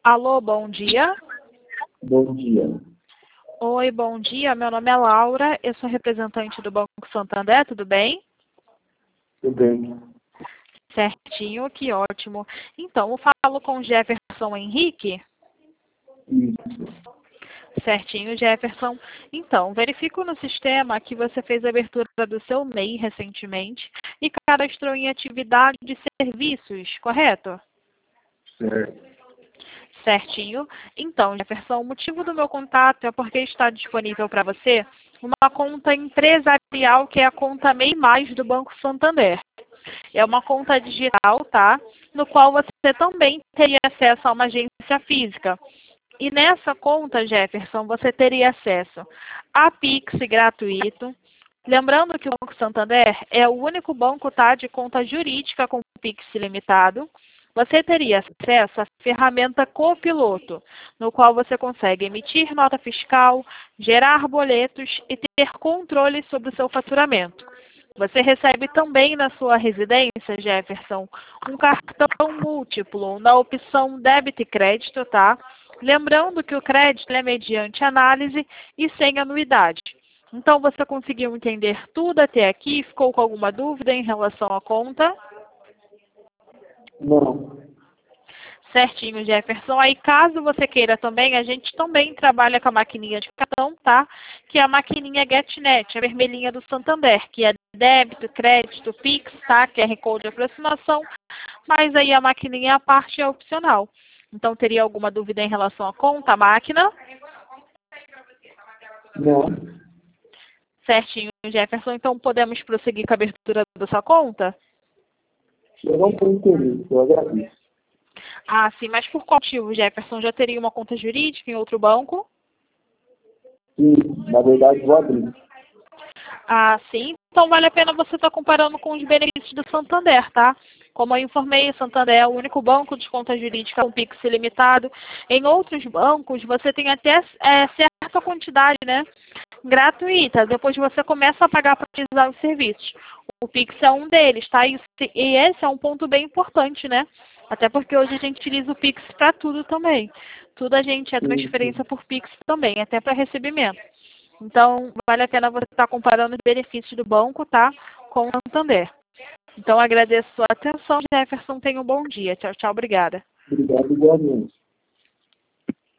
Alô, bom dia. Bom dia. Oi, bom dia. Meu nome é Laura, eu sou representante do Banco Santander, tudo bem? Tudo bem. Certinho, que ótimo. Então, eu falo com o Jefferson Henrique. Isso. Certinho, Jefferson. Então, verifico no sistema que você fez a abertura do seu MEI recentemente e cadastrou em atividade de serviços, correto? Certo. Certinho. Então, Jefferson, o motivo do meu contato é porque está disponível para você uma conta empresarial, que é a conta MEI Mais do Banco Santander. É uma conta digital, tá? No qual você também teria acesso a uma agência física. E nessa conta, Jefferson, você teria acesso a Pix gratuito. Lembrando que o Banco Santander é o único banco, tá, de conta jurídica com Pix ilimitado. Você teria acesso à ferramenta Copiloto, no qual você consegue emitir nota fiscal, gerar boletos e ter controle sobre o seu faturamento. Você recebe também na sua residência, Jefferson, um cartão múltiplo na opção débito e crédito, tá? Lembrando que o crédito é mediante análise e sem anuidade. Então, você conseguiu entender tudo até aqui? Ficou com alguma dúvida em relação à conta? Não. Certinho, Jefferson. Aí, caso você queira também, a gente também trabalha com a maquininha de cartão, tá? Que é a maquininha GetNet, a vermelhinha do Santander, que é débito, crédito, Pix, tá? QR Code de aproximação. Mas aí a maquininha, a parte é opcional. Então, teria alguma dúvida em relação à conta, à máquina? Não. Certinho, Jefferson. Então, podemos prosseguir com a abertura da sua conta? Eu não tenho interesse, eu agradeço. Ah, sim, mas por qual motivo, Jefferson? Já teria uma conta jurídica em outro banco? Sim, na verdade vou abrir. Ah, sim. Então vale a pena você estar comparando com os benefícios do Santander, tá? Como eu informei, o Santander é o único banco de conta jurídica com Pix ilimitado. Em outros bancos, você tem até certa quantidade, né, gratuita. Depois você começa a pagar para utilizar os serviços. O Pix é um deles, tá? E esse é um ponto bem importante, né? Até porque hoje a gente utiliza o Pix para tudo também. Tudo a gente é transferência por Pix também, até para recebimento. Então, vale a pena você estar comparando os benefícios do banco, tá, com o Santander. Então, agradeço a sua atenção, Jefferson. Tenha um bom dia. Tchau, tchau. Obrigada. Obrigado igualmente.